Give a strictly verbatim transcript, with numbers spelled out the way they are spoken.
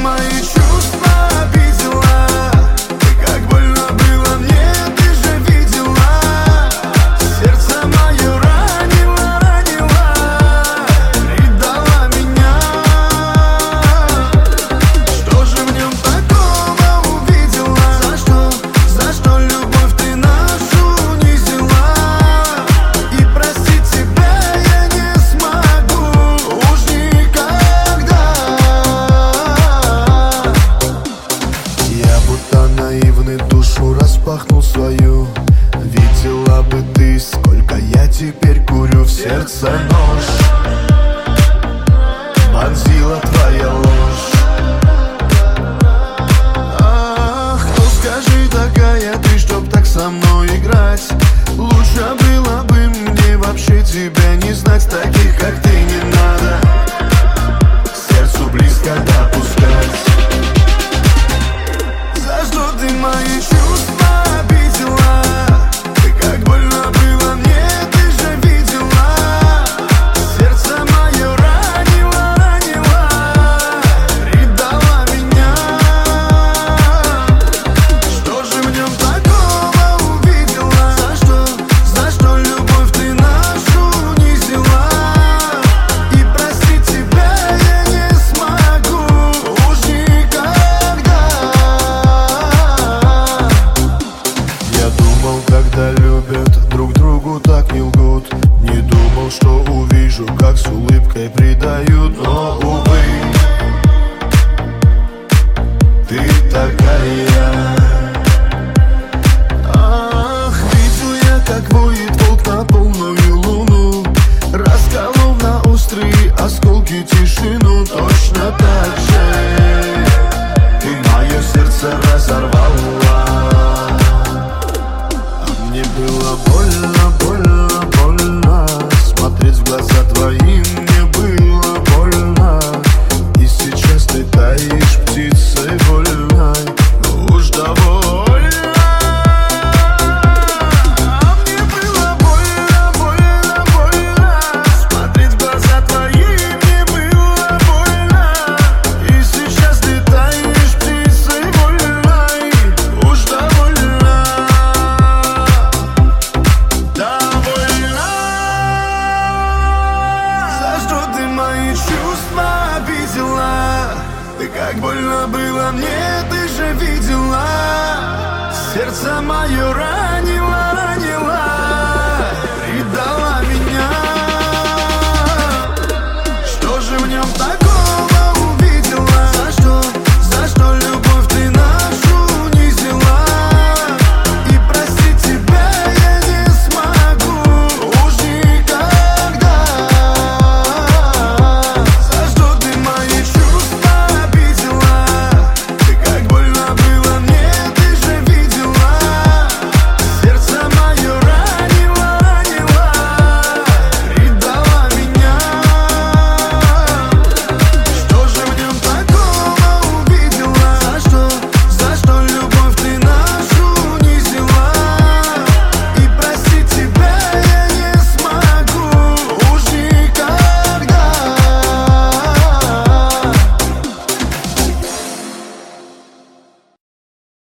мои чувства обидела? И как больно было мне, ты же видела. Сердце мое ранило, ранило, предала меня. Что же в нем такого увидела? За что, за что любовь ты нашу унизила? И простить тебя я не смогу уж никогда. Я будто наивный душу распахнул свою. Видела бы ты, сколько я теперь курю. В сердце нож вонзила твоя ложь. Ах, ну скажи, такая ты, чтоб так со мной играть. Лучше было бы мне вообще тебя не знать. Таких, как ты, не надо сердцу близко допускать. За что ты мои чувства обидела? И как больно было мне, ты же видела. Сердце мое ранило, ранило, предала меня. Что же в нем такого увидела? За что, за что любовь ты нашу унизила? И простить тебя я не смогу уж никогда. Я думал, когда любят, друг другу так не лгут. Не думал, что увижу, как с улыбкой предают. Но, увы, ты такая. Ах, видел я, как воет волк на полную луну, расколов на острые осколки тишину. Точно так же ты мое сердце разорвала. А мне было больно, больно, больно. Смотреть в глаза твои мне было больно. И сейчас ты таишь птицей вольной. Уж довольно. А мне было больно, больно, больно. Смотреть в глаза твои мне было больно. И сейчас ты таишь птицей вольной. Уж довольно. Довольно. За что ты мои чувства обидела? И как больно было мне, ты же видела. Сердце мое